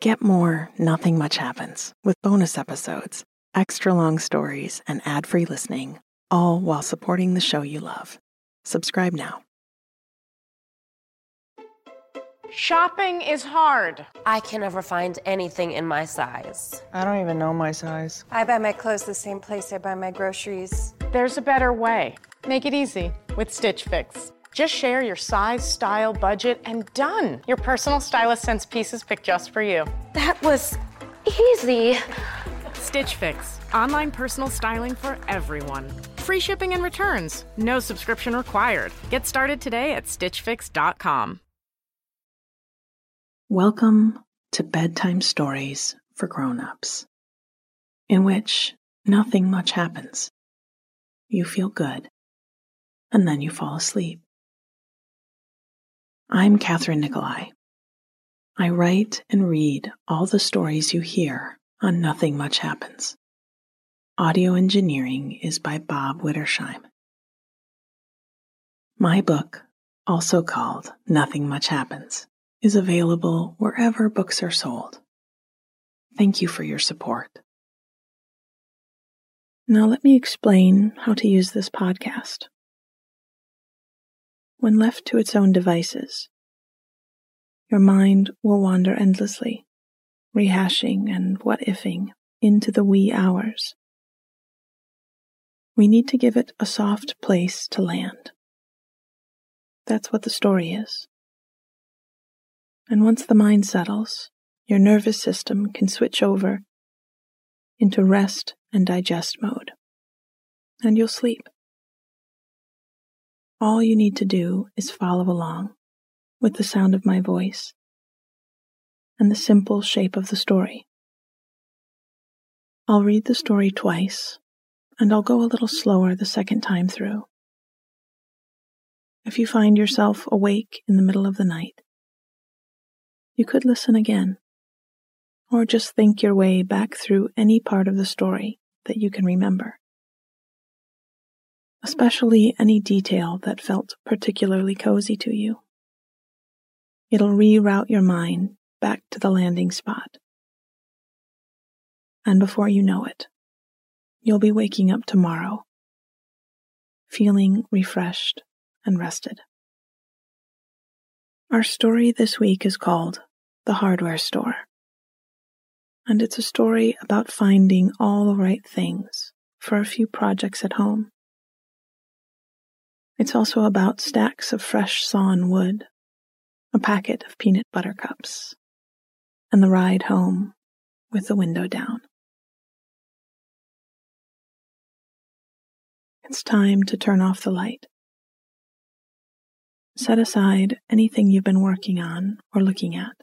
Get more Nothing Much Happens with bonus episodes, extra long stories, and ad-free listening, all while supporting the show you love. Subscribe now. Shopping is hard. I can never find anything in my size. I don't even know my size. I buy my clothes the same place I buy my groceries. There's a better way. Make it easy with Stitch Fix. Just share your size, style, budget, and done. Your personal stylist sends pieces picked just for you. That was easy. Stitch Fix. Online personal styling for everyone. Free shipping and returns. No subscription required. Get started today at stitchfix.com. Welcome to Bedtime Stories for Grown-Ups, in which nothing much happens. You feel good, and then you fall asleep. I'm Catherine Nicolai. I write and read all the stories you hear on Nothing Much Happens. Audio engineering is by Bob Wittersheim. My book, also called Nothing Much Happens, is available wherever books are sold. Thank you for your support. Now let me explain how to use this podcast. When left to its own devices, your mind will wander endlessly, rehashing and what-ifing into the wee hours. We need to give it a soft place to land. That's what the story is. And once the mind settles, your nervous system can switch over into rest and digest mode, and you'll sleep. All you need to do is follow along with the sound of my voice and the simple shape of the story. I'll read the story twice, and I'll go a little slower the second time through. If you find yourself awake in the middle of the night, you could listen again, or just think your way back through any part of the story that you can remember, especially any detail that felt particularly cozy to you. It'll reroute your mind back to the landing spot. And before you know it, you'll be waking up tomorrow, feeling refreshed and rested. Our story this week is called The Hardware Store, and it's a story about finding all the right things for a few projects at home. It's also about stacks of fresh sawn wood, a packet of peanut butter cups, and the ride home with the window down. It's time to turn off the light. Set aside anything you've been working on or looking at.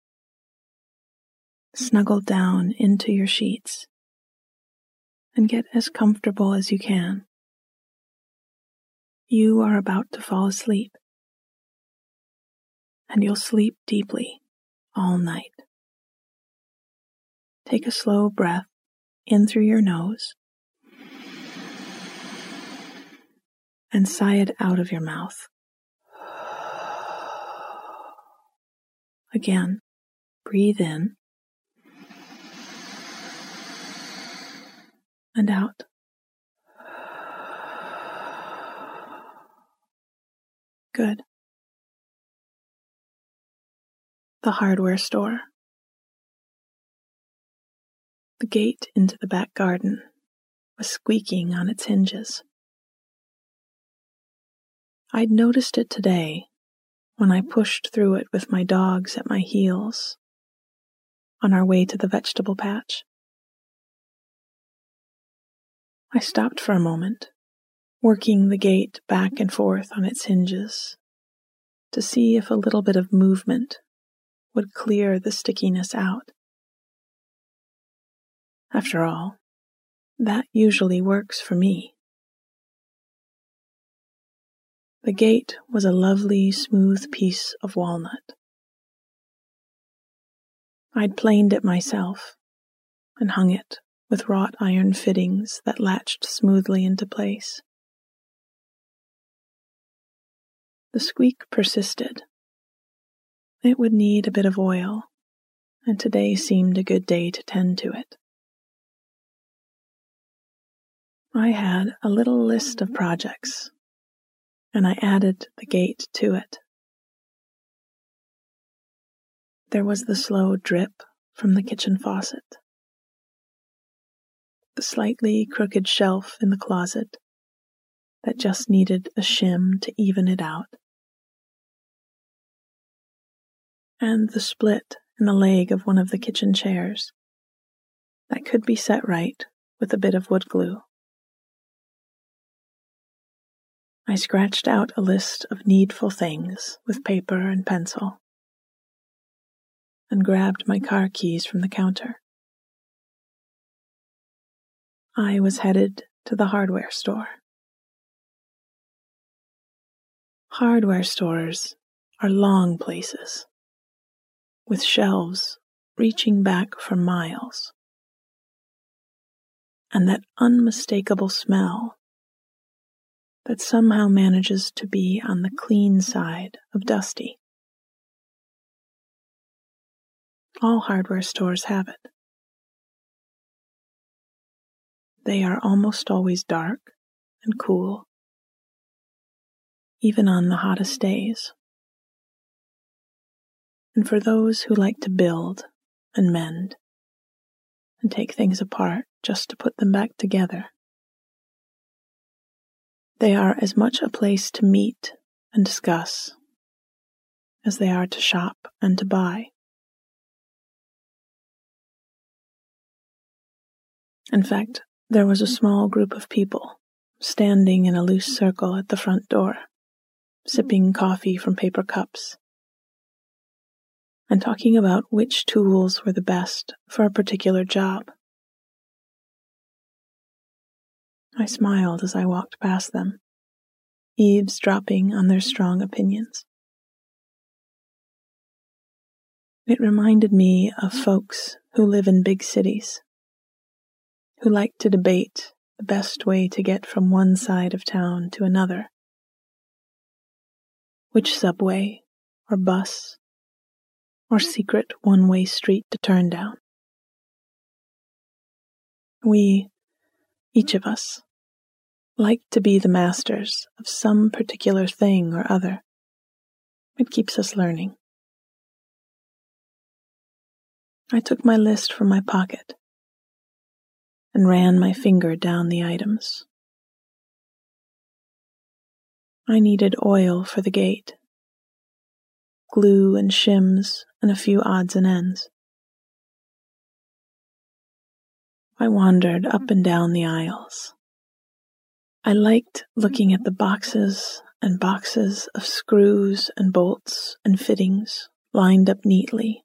Snuggle down into your sheets and get as comfortable as you can. You are about to fall asleep, and you'll sleep deeply all night. Take a slow breath in through your nose and sigh it out of your mouth. Again, breathe in and out. Good. The hardware store. The gate into the back garden was squeaking on its hinges. I'd noticed it today when I pushed through it with my dogs at my heels on our way to the vegetable patch. I stopped for a moment, working the gate back and forth on its hinges to see if a little bit of movement would clear the stickiness out. After all, that usually works for me. The gate was a lovely, smooth piece of walnut. I'd planed it myself and hung it with wrought iron fittings that latched smoothly into place. The squeak persisted. It would need a bit of oil and today seemed a good day to tend to it. I had a little list of projects, and I added the gate to it. There was the slow drip from the kitchen faucet, the slightly crooked shelf in the closet that just needed a shim to even it out, and the split in the leg of one of the kitchen chairs that could be set right with a bit of wood glue. I scratched out a list of needful things with paper and pencil, and grabbed my car keys from the counter. I was headed to the hardware store. Hardware stores are long places, with shelves reaching back for miles, and that unmistakable smell that somehow manages to be on the clean side of dusty. All hardware stores have it. They are almost always dark and cool, even on the hottest days. And for those who like to build and mend and take things apart just to put them back together, they are as much a place to meet and discuss as they are to shop and to buy. In fact, there was a small group of people standing in a loose circle at the front door, sipping coffee from paper cups, and talking about which tools were the best for a particular job. I smiled as I walked past them, eavesdropping on their strong opinions. It reminded me of folks who live in big cities, who like to debate the best way to get from one side of town to another, which subway or bus or secret one-way street to turn down. We, each of us, like to be the masters of some particular thing or other. It keeps us learning. I took my list from my pocket and ran my finger down the items. I needed oil for the gate, glue and shims, and a few odds and ends. I wandered up and down the aisles. I liked looking at the boxes and boxes of screws and bolts and fittings lined up neatly,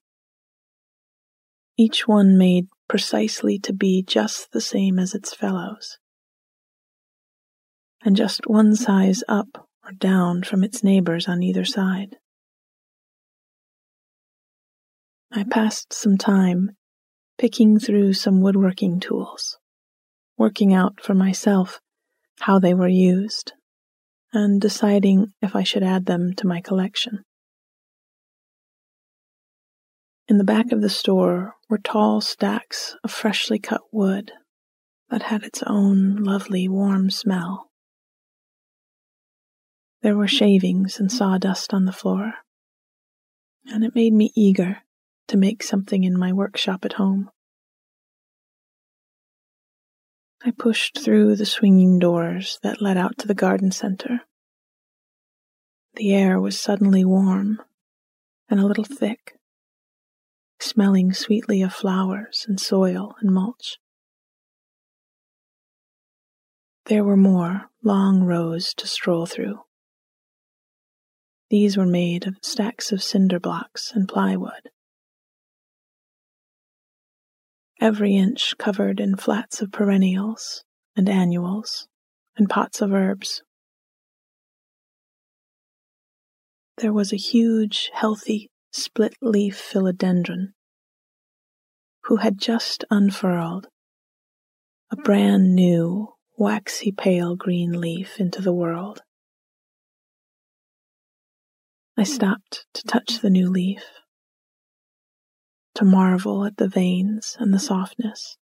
each one made precisely to be just the same as its fellows, and just one size up or down from its neighbors on either side. I passed some time picking through some woodworking tools, working out for myself how they were used, and deciding if I should add them to my collection. In the back of the store were tall stacks of freshly cut wood that had its own lovely warm smell. There were shavings and sawdust on the floor, and it made me eager to make something in my workshop at home. I pushed through the swinging doors that led out to the garden center. The air was suddenly warm and a little thick, smelling sweetly of flowers and soil and mulch. There were more long rows to stroll through. These were made of stacks of cinder blocks and plywood, every inch covered in flats of perennials and annuals and pots of herbs. There was a huge, healthy, split-leaf philodendron who had just unfurled a brand new, waxy pale green leaf into the world. I stopped to touch the new leaf, to marvel at the veins and the softness.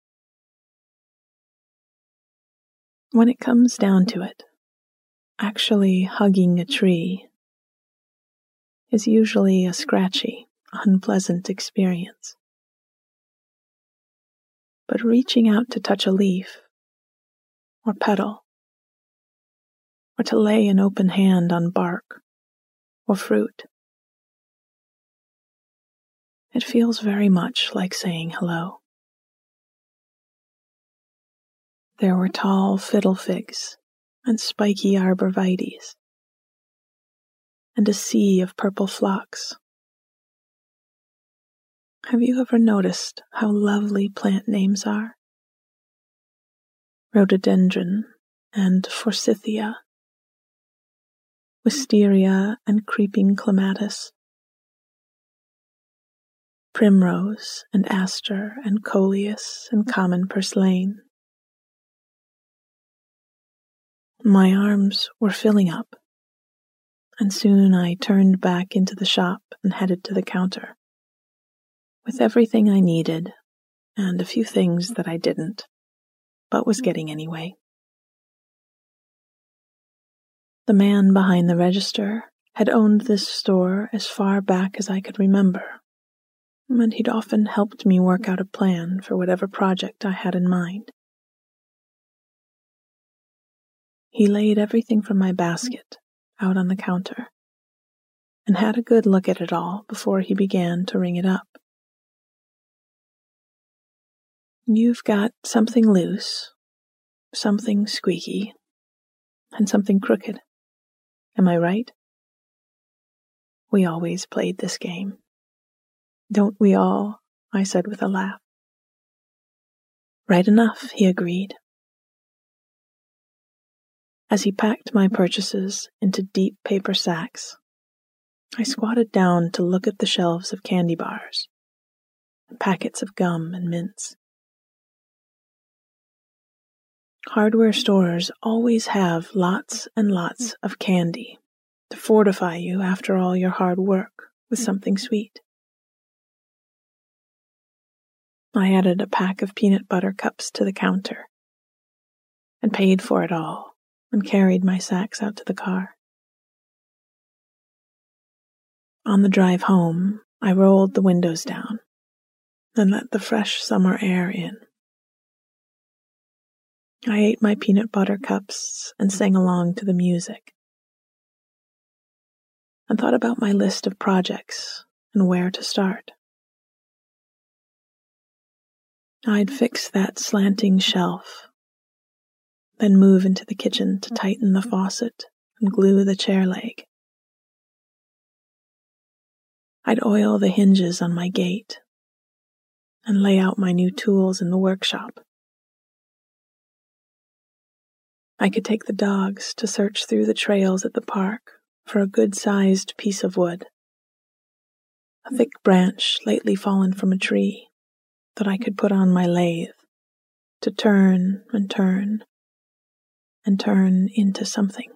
When it comes down to it, actually hugging a tree is usually a scratchy, unpleasant experience. But reaching out to touch a leaf, or petal, or to lay an open hand on bark or fruit, it feels very much like saying hello. There were tall fiddle figs and spiky arborvitaes, and a sea of purple phlox. Have you ever noticed how lovely plant names are? Rhododendron and forsythia, wisteria and creeping clematis, primrose and aster and coleus and common purslane. My arms were filling up, and soon I turned back into the shop and headed to the counter, with everything I needed and a few things that I didn't, but was getting anyway. The man behind the register had owned this store as far back as I could remember, and he'd often helped me work out a plan for whatever project I had in mind. He laid everything from my basket out on the counter and had a good look at it all before he began to ring it up. You've got something loose, something squeaky, and something crooked. Am I right? We always played this game. Don't we all? I said with a laugh. Right enough, he agreed. As he packed my purchases into deep paper sacks, I squatted down to look at the shelves of candy bars and packets of gum and mints. Hardware stores always have lots and lots of candy to fortify you after all your hard work with something sweet. I added a pack of peanut butter cups to the counter and paid for it all and carried my sacks out to the car. On the drive home, I rolled the windows down and let the fresh summer air in. I ate my peanut butter cups and sang along to the music, and thought about my list of projects and where to start. I'd fix that slanting shelf, then move into the kitchen to tighten the faucet and glue the chair leg. I'd oil the hinges on my gate and lay out my new tools in the workshop. I could take the dogs to search through the trails at the park for a good-sized piece of wood, a thick branch lately fallen from a tree that I could put on my lathe to turn and turn and turn into something.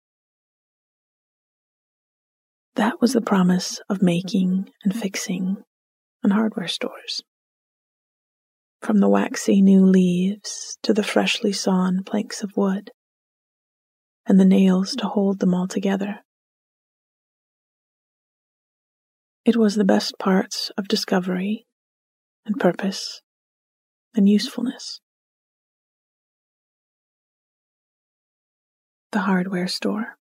That was the promise of making and fixing in hardware stores. From the waxy new leaves to the freshly sawn planks of wood, and the nails to hold them all together. It was the best parts of discovery and purpose and usefulness. The hardware store.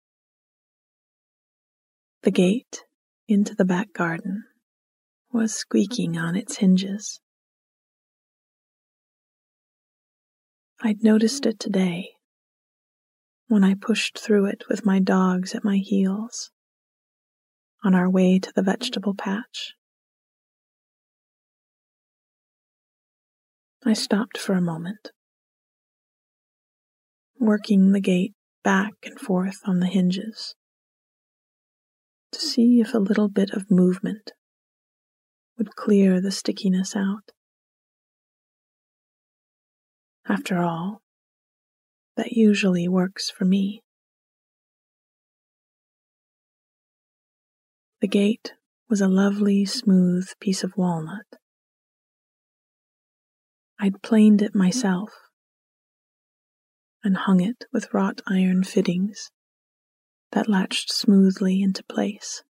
The gate into the back garden was squeaking on its hinges. I'd noticed it today when I pushed through it with my dogs at my heels on our way to the vegetable patch. I stopped for a moment, working the gate back and forth on the hinges to see if a little bit of movement would clear the stickiness out. After all, that usually works for me. The gate was a lovely, smooth piece of walnut. I'd planed it myself and hung it with wrought iron fittings that latched smoothly into place.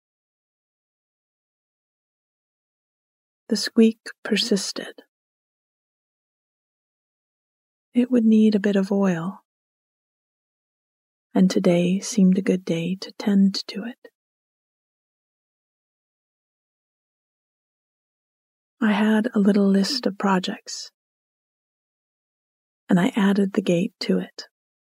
The squeak persisted. It would need a bit of oil, and today seemed a good day to tend to it. I had a little list of projects, and I added the gate to it.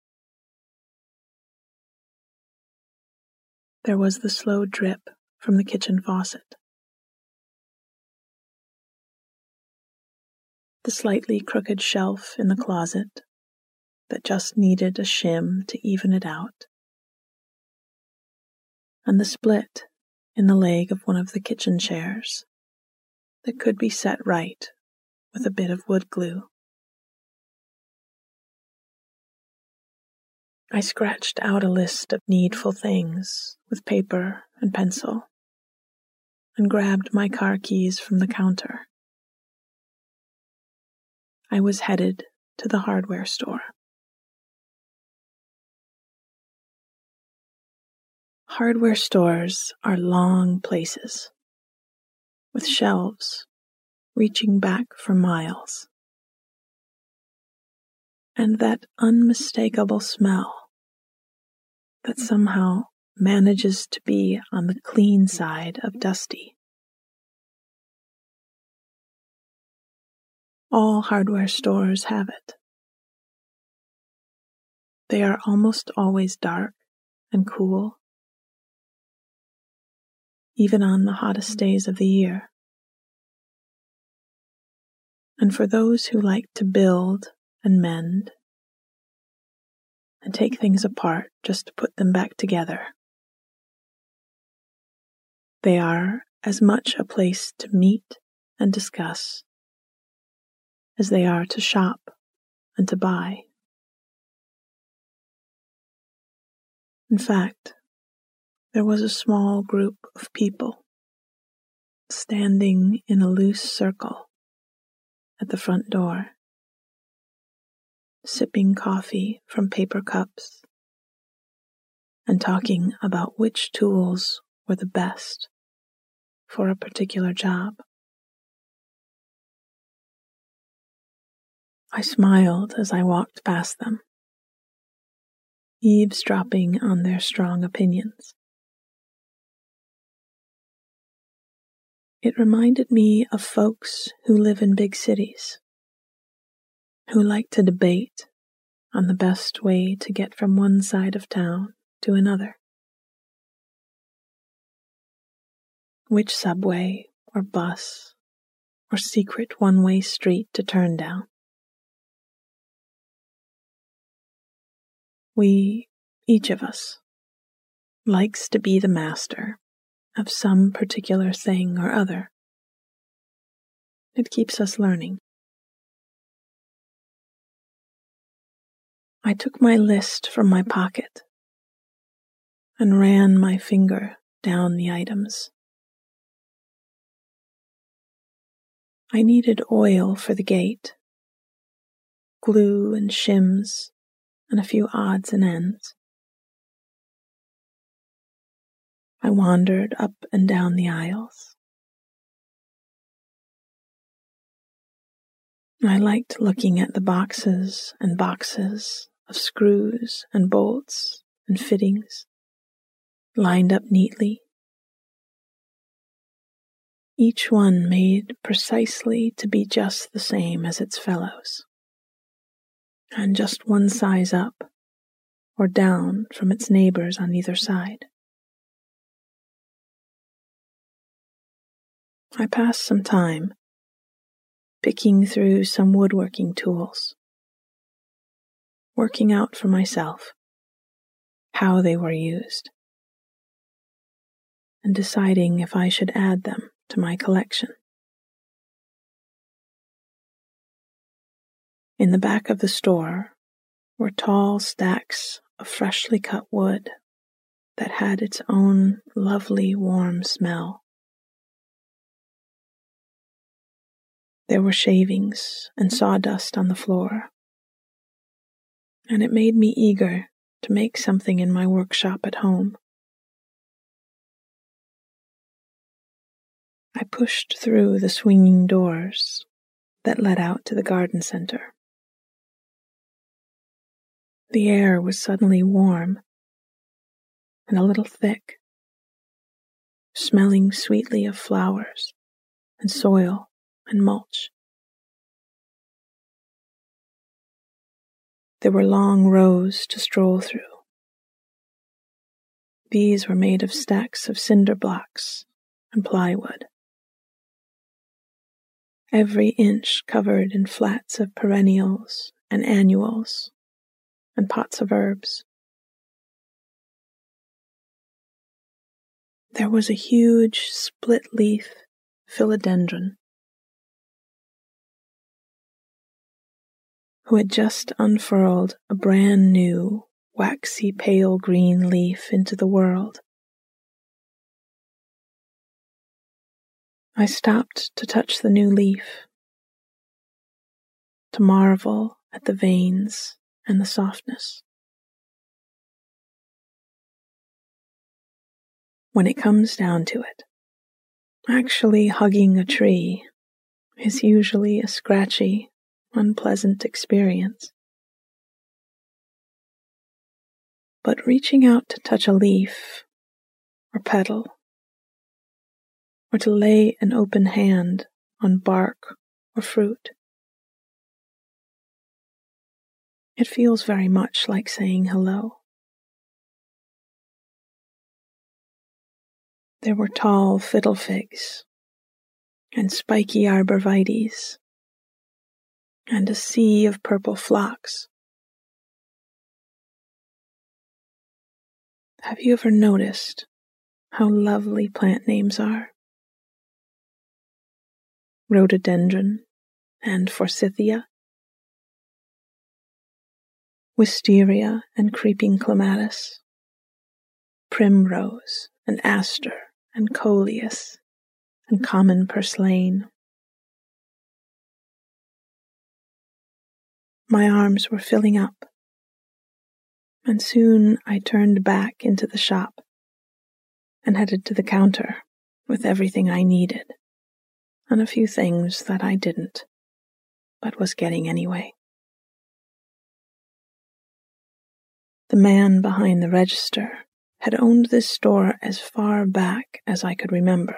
There was the slow drip from the kitchen faucet, the slightly crooked shelf in the closet that just needed a shim to even it out, and the split in the leg of one of the kitchen chairs that could be set right with a bit of wood glue. I scratched out a list of needful things with paper and pencil and grabbed my car keys from the counter. I was headed to the hardware store. Hardware stores are long places, with shelves reaching back for miles, and that unmistakable smell that somehow manages to be on the clean side of dusty. All hardware stores have it. They are almost always dark and cool, even on the hottest days of the year. And for those who like to build and mend and take things apart just to put them back together, they are as much a place to meet and discuss as they are to shop and to buy. In fact, there was a small group of people standing in a loose circle at the front door, sipping coffee from paper cups and talking about which tools were the best for a particular job. I smiled as I walked past them, eavesdropping on their strong opinions. It reminded me of folks who live in big cities, who like to debate on the best way to get from one side of town to another. Which subway or bus or secret one-way street to turn down. We, each of us, likes to be the master of some particular thing or other. It keeps us learning. I took my list from my pocket and ran my finger down the items. I needed oil for the gate, glue and shims, and a few odds and ends. I wandered up and down the aisles. I liked looking at the boxes and boxes of screws and bolts and fittings, lined up neatly, each one made precisely to be just the same as its fellows, and just one size up or down from its neighbors on either side. I passed some time picking through some woodworking tools, working out for myself how they were used, and deciding if I should add them to my collection. In the back of the store were tall stacks of freshly cut wood that had its own lovely warm smell. There were shavings and sawdust on the floor, and it made me eager to make something in my workshop at home. I pushed through the swinging doors that led out to the garden center. The air was suddenly warm and a little thick, smelling sweetly of flowers and soil and mulch. There were long rows to stroll through. These were made of stacks of cinder blocks and plywood, every inch covered in flats of perennials and annuals and pots of herbs. There was a huge split-leaf philodendron who had just unfurled a brand new, waxy pale green leaf into the world. I stopped to touch the new leaf, to marvel at the veins and the softness. When it comes down to it, actually hugging a tree is usually a scratchy, unpleasant experience. But reaching out to touch a leaf or petal, or to lay an open hand on bark or fruit, it feels very much like saying hello. There were tall fiddle figs and spiky arborvitaes and a sea of purple phlox. Have you ever noticed how lovely plant names are? Rhododendron and forsythia, wisteria and creeping clematis, primrose and aster and coleus and common purslane. My arms were filling up, and soon I turned back into the shop and headed to the counter with everything I needed and a few things that I didn't, but was getting anyway. The man behind the register had owned this store as far back as I could remember,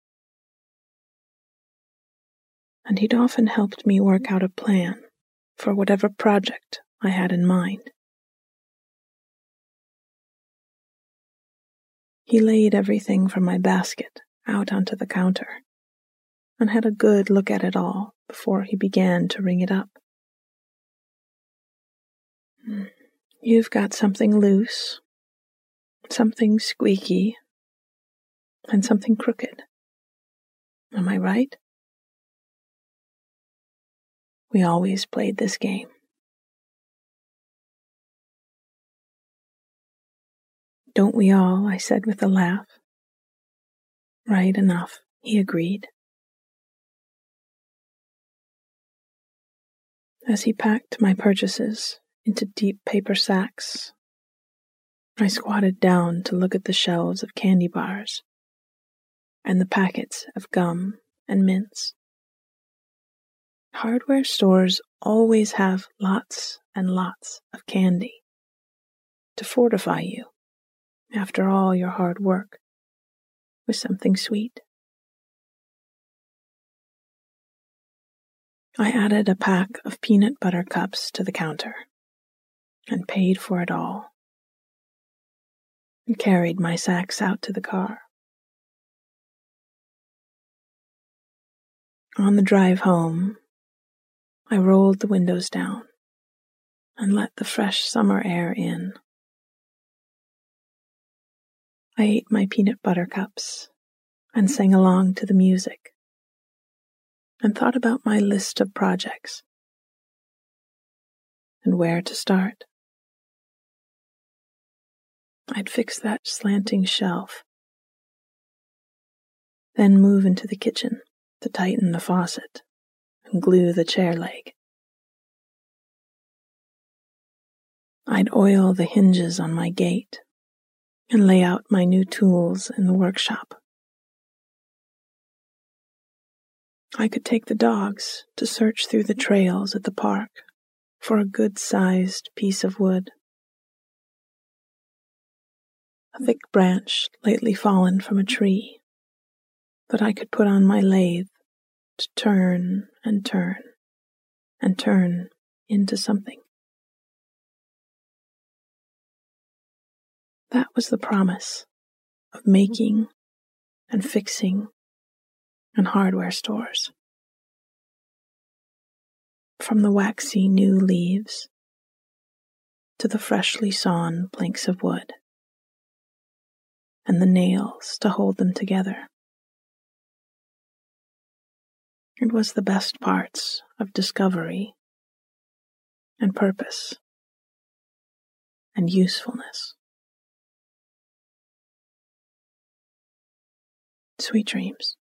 and he'd often helped me work out a plan for whatever project I had in mind. He laid everything from my basket out onto the counter and had a good look at it all before he began to ring it up. You've got something loose, something squeaky, and something crooked. Am I right? We always played this game. Don't we all? I said with a laugh. Right enough, he agreed. As he packed my purchases into deep paper sacks, I squatted down to look at the shelves of candy bars and the packets of gum and mints. Hardware stores always have lots and lots of candy to fortify you, after all your hard work, with something sweet. I added a pack of peanut butter cups to the counter and paid for it all, and carried my sacks out to the car. On the drive home, I rolled the windows down and let the fresh summer air in. I ate my peanut butter cups and sang along to the music and thought about my list of projects and where to start. I'd fix that slanting shelf, then move into the kitchen to tighten the faucet and glue the chair leg. I'd oil the hinges on my gate and lay out my new tools in the workshop. I could take the dogs to search through the trails at the park for a good-sized piece of wood. A thick branch lately fallen from a tree that I could put on my lathe to turn and turn and turn into something. That was the promise of making and fixing and hardware stores. From the waxy new leaves to the freshly sawn planks of wood and the nails to hold them together. It was the best parts of discovery and purpose and usefulness. Sweet dreams.